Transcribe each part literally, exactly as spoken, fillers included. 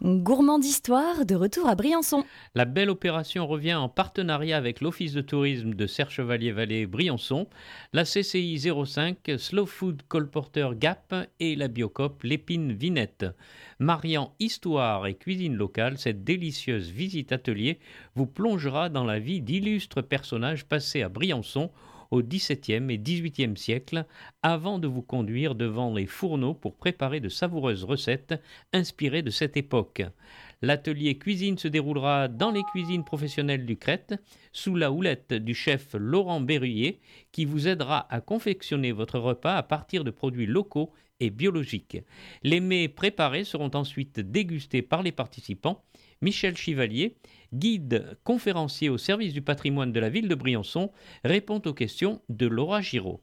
Gourmand d'histoire, de retour à Briançon. La belle opération revient en partenariat avec l'Office de tourisme de Serre-Chevalier-Vallée Briançon, la C C I zéro cinq, Slow Food Colporteur Gap et la Biocoop Lépine Vinette. Mariant histoire et cuisine locale, cette délicieuse visite atelier vous plongera dans la vie d'illustres personnages passés à Briançon au dix-septième et dix-huitième siècle, avant de vous conduire devant les fourneaux pour préparer de savoureuses recettes inspirées de cette époque. L'atelier cuisine se déroulera dans les cuisines professionnelles du Crète, sous la houlette du chef Laurent Berruyer, qui vous aidera à confectionner votre repas à partir de produits locaux et biologiques. Les mets préparés seront ensuite dégustés par les participants. Michel Chivalier, guide conférencier au service du patrimoine de la ville de Briançon, répond aux questions de Laura Giraud.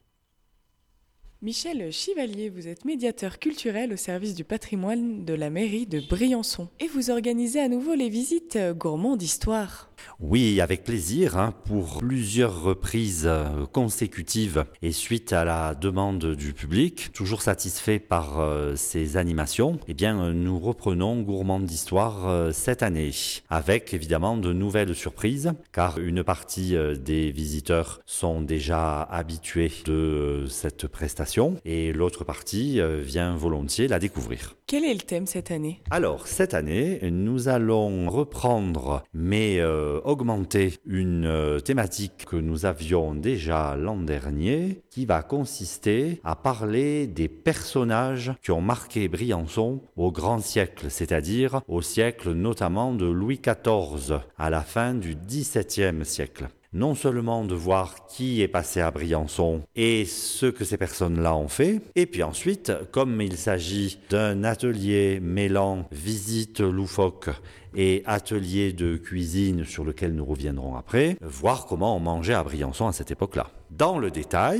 Michel Chivalier, vous êtes médiateur culturel au service du patrimoine de la mairie de Briançon. Et vous organisez à nouveau les visites Gourmand d'histoire. Oui, avec plaisir, hein, pour plusieurs reprises consécutives et suite à la demande du public, toujours satisfait par euh, ces animations, eh bien, nous reprenons Gourmand d'histoire euh, cette année, avec évidemment de nouvelles surprises, car une partie euh, des visiteurs sont déjà habitués de euh, cette prestation et l'autre partie euh, vient volontiers la découvrir. Quel est le thème cette année ? Alors, cette année, nous allons reprendre, mais euh, augmenter une euh, thématique que nous avions déjà l'an dernier, qui va consister à parler des personnages qui ont marqué Briançon au grand siècle, c'est-à-dire au siècle notamment de Louis quatorze, à la fin du dix-septième siècle. Non seulement de voir qui est passé à Briançon et ce que ces personnes-là ont fait, et puis ensuite, comme il s'agit d'un atelier mêlant visite loufoque et atelier de cuisine sur lequel nous reviendrons après, voir comment on mangeait à Briançon à cette époque-là. Dans le détail,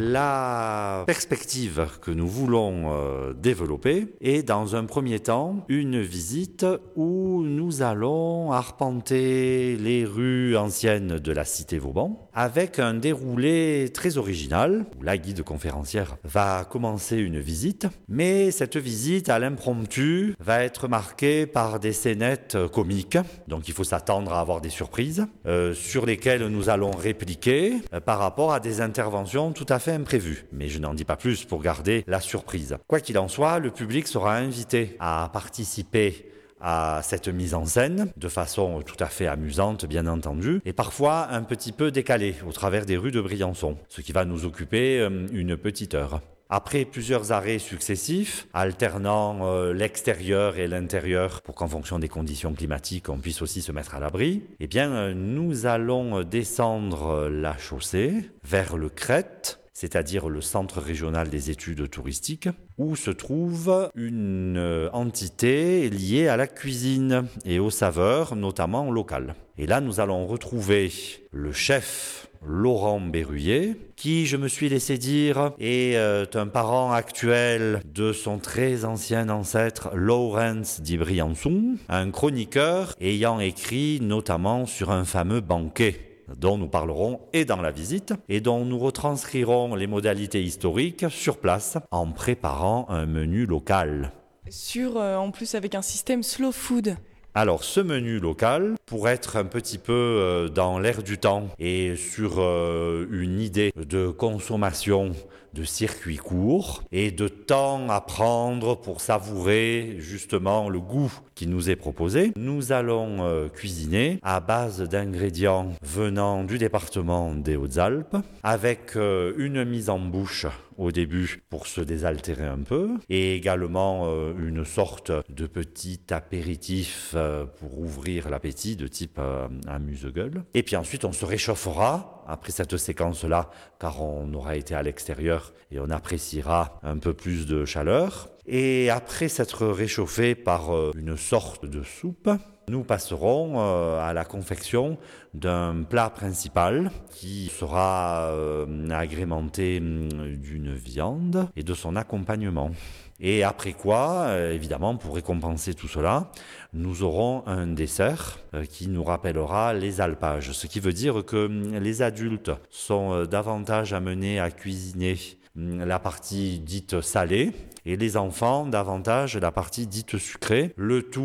la perspective que nous voulons euh, développer est dans un premier temps une visite où nous allons arpenter les rues anciennes de la cité Vauban avec un déroulé très original où la guide conférencière va commencer une visite, mais cette visite à l'impromptu va être marquée par des scénettes comiques, donc il faut s'attendre à avoir des surprises euh, sur lesquelles nous allons répliquer euh, par rapport à des interventions tout à fait imprévues. Mais je n'en dis pas plus pour garder la surprise. Quoi qu'il en soit, le public sera invité à participer à cette mise en scène, de façon tout à fait amusante bien entendu, et parfois un petit peu décalée au travers des rues de Briançon, ce qui va nous occuper euh, une petite heure. Après plusieurs arrêts successifs, alternant euh, l'extérieur et l'intérieur pour qu'en fonction des conditions climatiques, on puisse aussi se mettre à l'abri, eh bien, euh, nous allons descendre la chaussée vers le Crète, c'est-à-dire le Centre régional des études touristiques, où se trouve une euh, entité liée à la cuisine et aux saveurs, notamment locales. Et là, nous allons retrouver le chef Laurent Berruyer, qui, je me suis laissé dire, est euh, un parent actuel de son très ancien ancêtre Lawrence di Briançon, un chroniqueur ayant écrit notamment sur un fameux banquet dont nous parlerons et dans la visite et dont nous retranscrirons les modalités historiques sur place en préparant un menu local. Sur, euh, en plus avec un système slow food. Alors, ce menu local, pour être un petit peu euh, dans l'air du temps et sur euh, une idée de consommation de circuit court et de temps à prendre pour savourer justement le goût qui nous est proposé, nous allons euh, cuisiner à base d'ingrédients venant du département des Hautes-Alpes avec euh, une mise en bouche au début pour se désaltérer un peu et également euh, une sorte de petit apéritif euh, pour ouvrir l'appétit de type euh, amuse-gueule. Et puis ensuite on se réchauffera après cette séquence-là car on aura été à l'extérieur et on appréciera un peu plus de chaleur. Et après s'être réchauffé par euh, une sorte de soupe, nous passerons euh, à la confection d'un plat principal qui sera euh, agrémenté d'une viande et de son accompagnement. Et après quoi, euh, évidemment, pour récompenser tout cela, nous aurons un dessert euh, qui nous rappellera les alpages. Ce qui veut dire que les adultes sont euh, davantage amenés à cuisiner la partie dite salée et les enfants davantage la partie dite sucrée. Le tout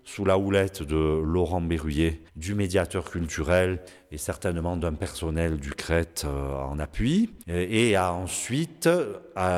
sous la houlette de Laurent Berruyer, du médiateur culturel et certainement d'un personnel du Crète euh, en appui. Et, et a ensuite, euh,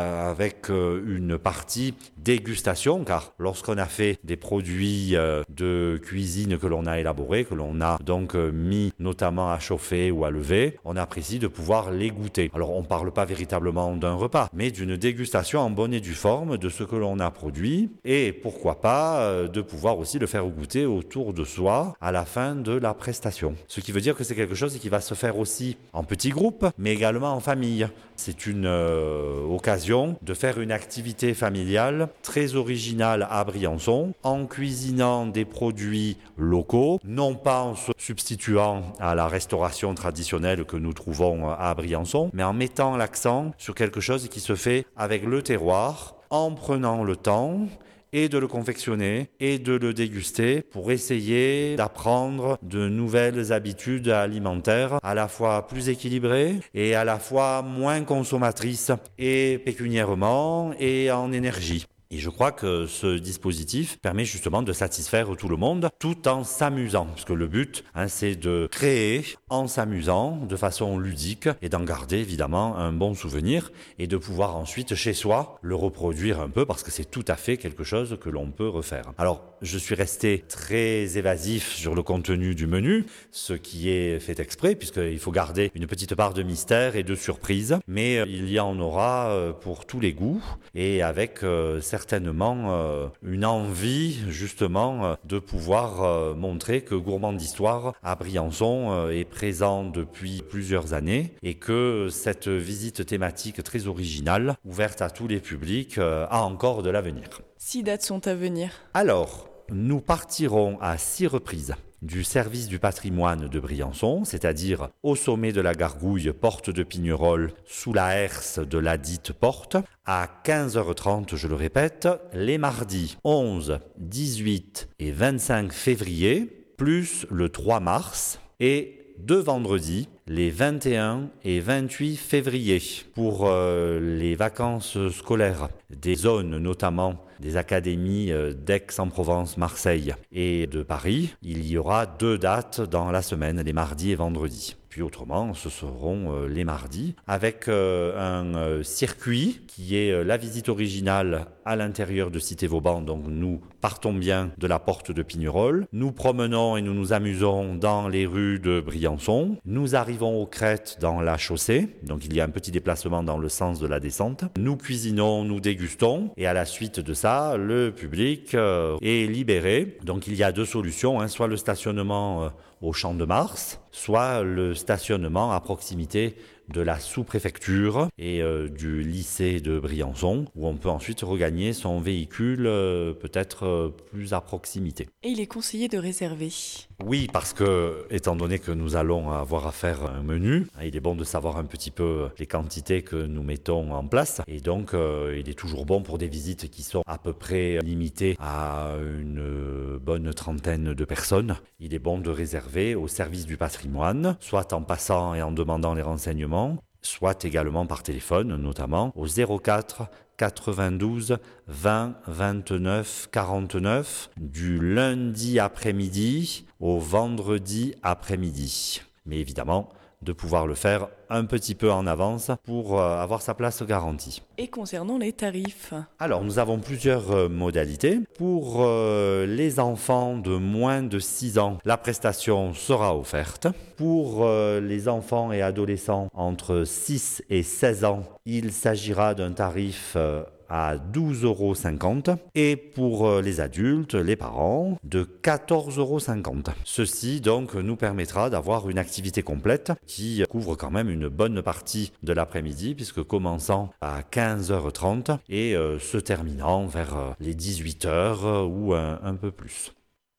avec euh, une partie dégustation, car lorsqu'on a fait des produits euh, de cuisine que l'on a élaborés, que l'on a donc euh, mis notamment à chauffer ou à lever, on apprécie de pouvoir les goûter. Alors on ne parle pas véritablement d'un repas, mais d'une dégustation en bonne et due forme de ce que l'on a produit, et pourquoi pas euh, de pouvoir aussi le faire goûter autour de soi à la fin de la prestation. Ce qui veut dire que c'est quelque chose qui va se faire aussi en petits groupes, mais également en famille. C'est une euh, occasion de faire une activité familiale très originale à Briançon, en cuisinant des produits locaux, non pas en se substituant à la restauration traditionnelle que nous trouvons à Briançon, mais en mettant l'accent sur quelque chose qui se fait avec le terroir, en prenant le temps et de le confectionner et de le déguster pour essayer d'apprendre de nouvelles habitudes alimentaires à la fois plus équilibrées et à la fois moins consommatrices et pécuniairement et en énergie. Et je crois que ce dispositif permet justement de satisfaire tout le monde tout en s'amusant. Parce que le but, hein, c'est de créer en s'amusant de façon ludique et d'en garder évidemment un bon souvenir et de pouvoir ensuite chez soi le reproduire un peu parce que c'est tout à fait quelque chose que l'on peut refaire. Alors, je suis resté très évasif sur le contenu du menu, ce qui est fait exprès puisqu'il faut garder une petite part de mystère et de surprise. Mais il y en aura pour tous les goûts et avec euh, certainement euh, une envie justement euh, de pouvoir euh, montrer que Gourmand d'Histoire à Briançon euh, est présent depuis plusieurs années et que cette visite thématique très originale, ouverte à tous les publics, euh, a encore de l'avenir. Six dates sont à venir. Alors, nous partirons à six reprises du service du patrimoine de Briançon, c'est-à-dire au sommet de la gargouille porte de Pignerol, sous la herse de la dite porte, à quinze heures trente, je le répète, les mardis onze, dix-huit et vingt-cinq février, plus le trois mars, et deux vendredis, les vingt et un et vingt-huit février, pour euh, les vacances scolaires des zones, notamment des académies d'Aix-en-Provence, Marseille et de Paris. Il y aura deux dates dans la semaine, les mardis et vendredis. Puis autrement, ce seront euh, les mardis, avec euh, un euh, circuit qui est euh, la visite originale à l'intérieur de Cité-Vauban. Donc nous partons bien de la porte de Pignerol. Nous promenons et nous nous amusons dans les rues de Briançon. Nous arrivons aux Crêtes dans la chaussée. Donc il y a un petit déplacement dans le sens de la descente. Nous cuisinons, nous dégustons. Et à la suite de ça, le public euh, est libéré. Donc il y a deux solutions, hein, soit le stationnement euh, au Champ de Mars, soit le stationnement à proximité de la sous-préfecture et euh, du lycée de Briançon, où on peut ensuite regagner son véhicule euh, peut-être euh, plus à proximité. Et il est conseillé de réserver. Oui, parce que, étant donné que nous allons avoir à faire un menu, il est bon de savoir un petit peu les quantités que nous mettons en place. Et donc, euh, il est toujours bon pour des visites qui sont à peu près limitées à une bonne trentaine de personnes. Il est bon de réserver au service du patrimoine, soit en passant et en demandant les renseignements, soit également par téléphone, notamment au zéro quatre quatre-vingt-douze vingt vingt-neuf quarante-neuf du lundi après-midi au vendredi après-midi. Mais évidemment, de pouvoir le faire un petit peu en avance pour euh, avoir sa place garantie. Et concernant les tarifs? Alors, nous avons plusieurs euh, modalités. Pour euh, les enfants de moins de six ans, la prestation sera offerte. Pour euh, les enfants et adolescents entre six et seize ans, il s'agira d'un tarif euh, à douze euros cinquante et pour les adultes, les parents, de quatorze euros cinquante. Ceci donc nous permettra d'avoir une activité complète qui couvre quand même une bonne partie de l'après-midi puisque commençant à quinze heures trente et euh, se terminant vers les dix-huit heures ou un, un peu plus.